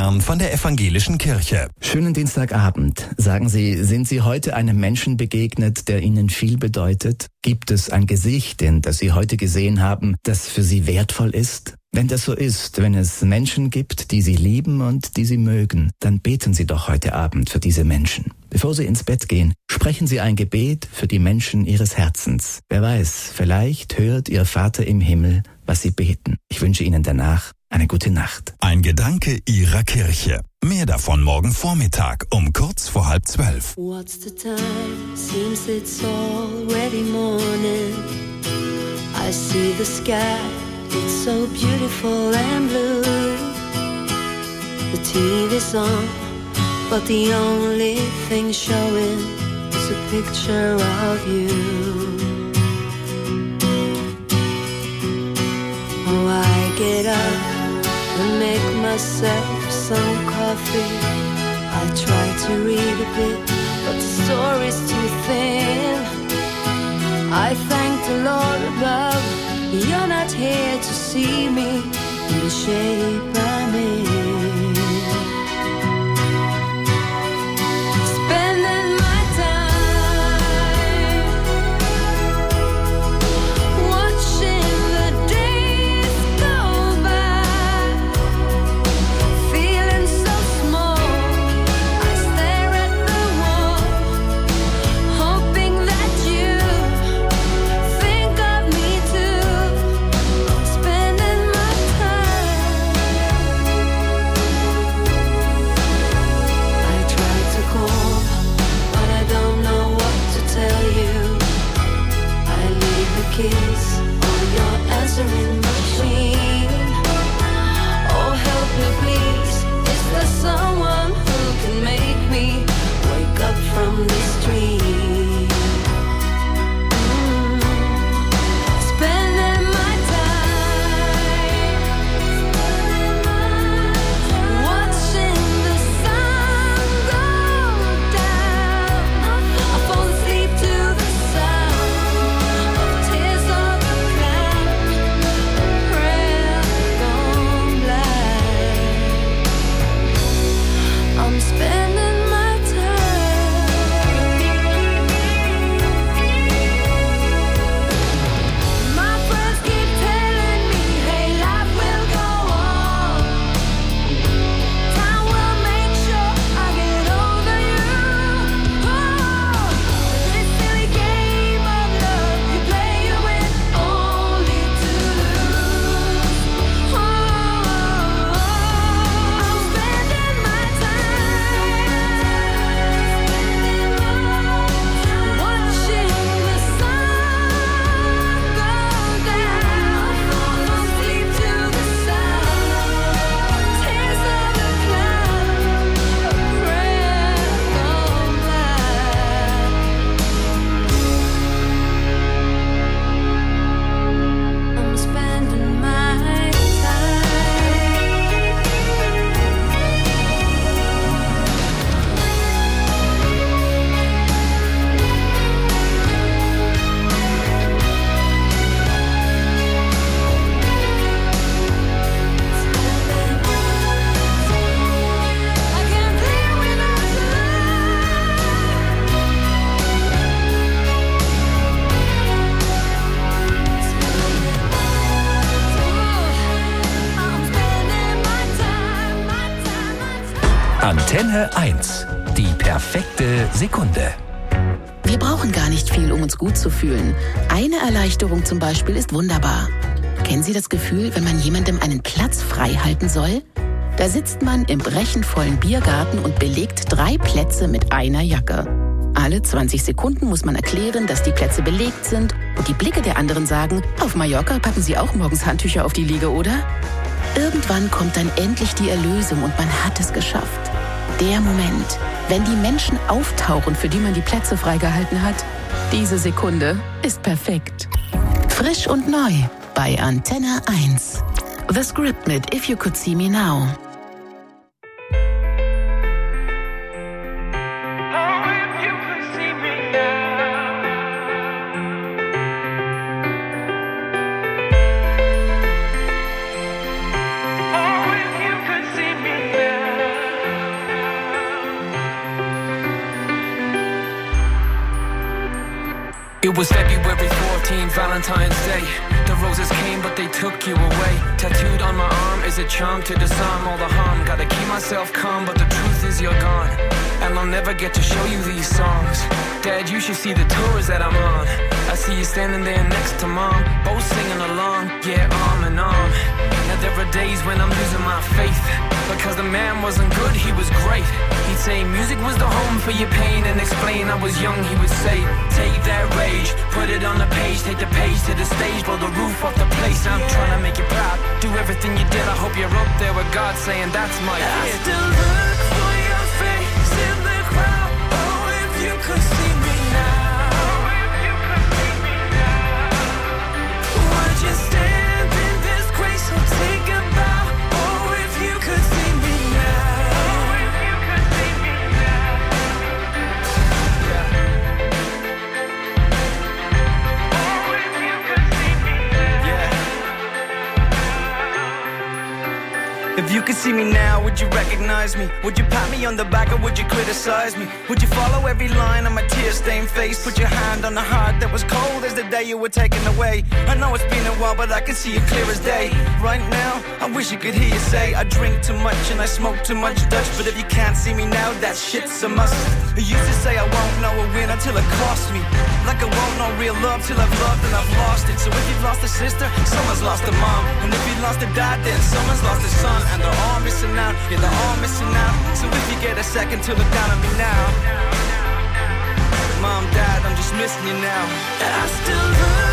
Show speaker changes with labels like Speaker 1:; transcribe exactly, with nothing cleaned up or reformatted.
Speaker 1: Stern von der Evangelischen Kirche.
Speaker 2: Schönen Dienstagabend. Sagen Sie, sind Sie heute einem Menschen begegnet, der Ihnen viel bedeutet? Gibt es ein Gesicht, in das Sie heute gesehen haben, das für Sie wertvoll ist? Wenn das so ist, wenn es Menschen gibt, die Sie lieben und die Sie mögen, dann beten Sie doch heute Abend für diese Menschen. Bevor Sie ins Bett gehen, sprechen Sie ein Gebet für die Menschen Ihres Herzens. Wer weiß, vielleicht hört Ihr Vater im Himmel, was Sie beten. Ich wünsche Ihnen danach eine gute Nacht.
Speaker 1: Ein Gedanke Ihrer Kirche. Mehr davon morgen Vormittag um kurz vor halb zwölf.
Speaker 3: What's the time? Seems it's already morning. I see the sky. It's so beautiful and blue. The T V's on, but the only thing showing is a picture of you. Oh, I get up and make myself some coffee. I try to read a bit, but the story's too thin. I thank the Lord above. You're not here to see me in the shape I'm in. Spending my time watching the days go by, feeling so small. I stare at the wall, hoping that you think of me too. Kiss on your answering machine. Oh, help me please. Is there someone who can make me wake up from this dream? Mm. Spending my time watching the sun go down. I fall asleep to the sound. I'm spending my time. My friends keep telling me, hey, life will go on. Time will make sure I get over you. Oh, this silly game of love, you play you win only to lose. Oh, I'm spending my time watching the sun go down. From sleep to the sound, tears of the cloud, a prayer gone blind. I'm spending my time. I can't live without you. I'm spending my time, my time, my time.
Speaker 1: Antenne eins. Die perfekte Sekunde.
Speaker 4: Wir brauchen gar nicht viel, um uns gut zu fühlen. Eine Erleichterung zum Beispiel ist wunderbar. Kennen Sie das Gefühl, wenn man jemandem einen Platz frei halten soll? Da sitzt man im brechenvollen Biergarten und belegt drei Plätze mit einer Jacke. Alle zwanzig Sekunden muss man erklären, dass die Plätze belegt sind und die Blicke der anderen sagen, auf Mallorca packen Sie auch morgens Handtücher auf die Liege, oder? Irgendwann kommt dann endlich die Erlösung und man hat es geschafft. Der Moment, wenn die Menschen auftauchen, für die man die Plätze freigehalten hat. Diese Sekunde ist perfekt. Frisch und neu bei Antenne eins. The Script mit If You Could See Me Now.
Speaker 5: Oh, if you could see me now. It was February fourteenth, Valentine's Day. The roses came but they took you away. Tattooed on my arm is a charm to disarm all the harm. Gotta keep myself calm but the truth is you're gone, and I'll never get to show you these songs. Dad, you should see the tours that I'm on. I see you standing there next to Mom, both singing along, yeah, arm in arm. Now there are days when I'm losing my faith, because the man wasn't good, he was great. He'd say music was the home for your pain, and explain I was young, he would say, take that rage, put it on the page, take the page to the stage, blow the roof off the place. I'm trying to make you proud, do everything you did. I hope you're up there with God saying that's my kid.
Speaker 3: I still look for your face in the crowd. Oh, if you could see me now, would you stand in this grace or take a bow? Oh, if you could see me now.
Speaker 6: If you could see me now, would you recognize me? Would you pat me on the back or would you criticize me? Would you follow every line on my tear-stained face? Put your hand on the heart that was cold as the day you were taken away. I know it's been a while, but I can see it clear as day. Right now, I wish you could hear you say I drink too much and I smoke too much Dutch. But if you can't see me now, that shit's a must. You used to say I won't know a win until it costs me, like I won't know real love till I've loved and I've lost it. So if you've lost a sister, someone's lost a mom. And if you lost a dad, then someone's lost a son. And they're all missing out, yeah, they're all missing out. So if you get a second to look down on me now, Mom, Dad, I'm just missing you now.
Speaker 3: I still look